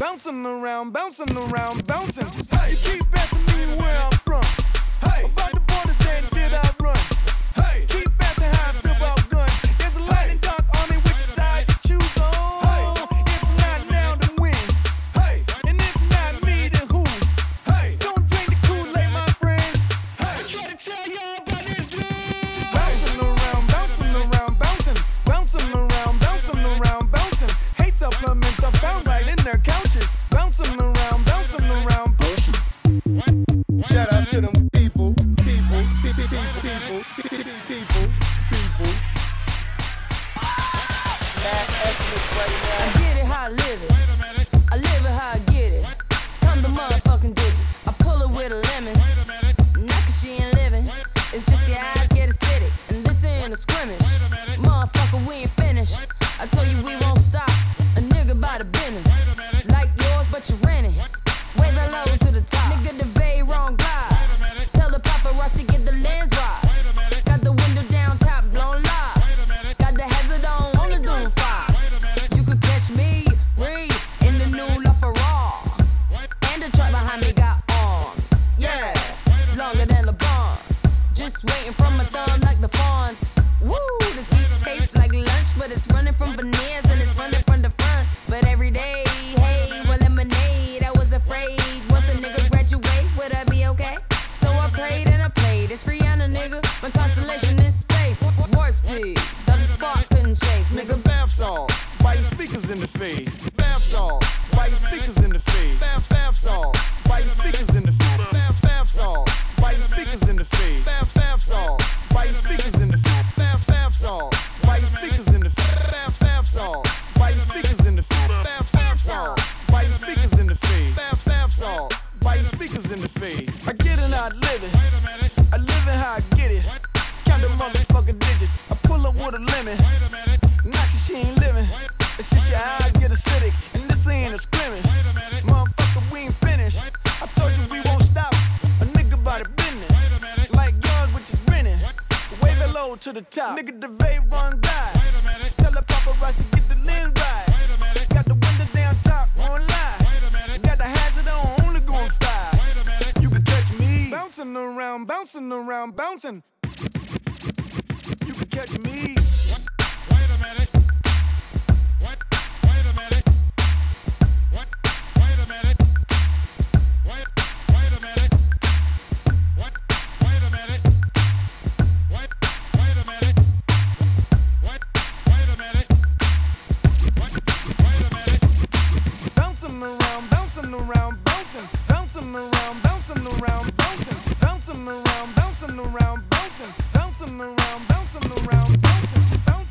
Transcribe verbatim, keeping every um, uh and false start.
Bouncing around, bouncing around, bouncing. Hey, keep asking me where I'm from. Hey, about the borders and did I run? Hey, keep asking how I feel about guns. There's a light and dark army, which side you choose on? Hey, if not now, then when? Hey, and if not me, then who? Hey, don't drink the Kool-Aid, my friends. Hey, I try to tell y'all about this love. Bouncing around, bouncing around, bouncing, bouncing around, bouncing around, bouncing. Hate supplements are found right in their couches. Bouncing around, bouncing around, bouncing. Shout out to them people, people, people, people, people, people, people. Mad ethnic right now. I get it how I live it. I live it how I get it. Come the motherfucking digits. I pull it with a lemon. Not cause she ain't living. It's just your eyes get acidic. And this ain't a scrimmage. Motherfucker, we ain't finished. I told you we won't stop. A nigga by the business. Like yours, but you renting. Way the low to the top. Nigga, the bay wrong glide. Tell the paparazzi get the lens right. Got the window down, top blown live. Got the hazard on, on the doom fire. You could catch me, read in the new La Ferrari. And the truck behind me got arms. Yeah, longer than LeBron. Just waiting from my thumb like the fawns. Woo, this beat tastes like lunch, but it's running from veneers and it's running from the front. But every day, hey, well, lemonade. I was afraid once a nigga graduate, would I be okay? So I prayed and I played. It's Rihanna, nigga. My constellation is space. Warp speed, the spark couldn't chase, nigga. Nigga, bath song, biting speakers in the face. Bath song, biting speakers in the face. Bath, bath song, biting speakers in the face. Bath, bath song, biting speakers in the face. Bath, bath song, biting speakers in the face. Bath, bath song, biting speakers in the face. Bath, bath song, biting speakers in the face. Bath, bath song, biting speakers in the face. Bath, bath song, biting speakers in the face. I get it, I live it. I live it how I get it. Count the motherfucking digits. I pull up with a lemon. Not cause she ain't living. It's just your eyes get acidic. And this ain't a scrimmage. Motherfucker, we ain't finished. I told you we won't stop. A nigga by the business. Like yours, which is grinning. Wave it low to the top. Nigga, the vape run die. Tell the paparazzi get the lens right. Got the window down top, won't lie. Got the hazard on, only going five. You can catch me bouncing around, bouncing around, bouncing. You can catch me. Wait a minute. Wait, wait a minute. Wait, wait a minute. Wait, wait a minute. Wait, wait a minute. Wait, wait a minute. Wait, wait a minute. Wait, wait a minute. Bouncing around, bouncing around, bouncing, bouncing around, bouncing around, bouncing, bouncing around, bouncing around, bouncing, bouncing around, bouncing around, bouncing.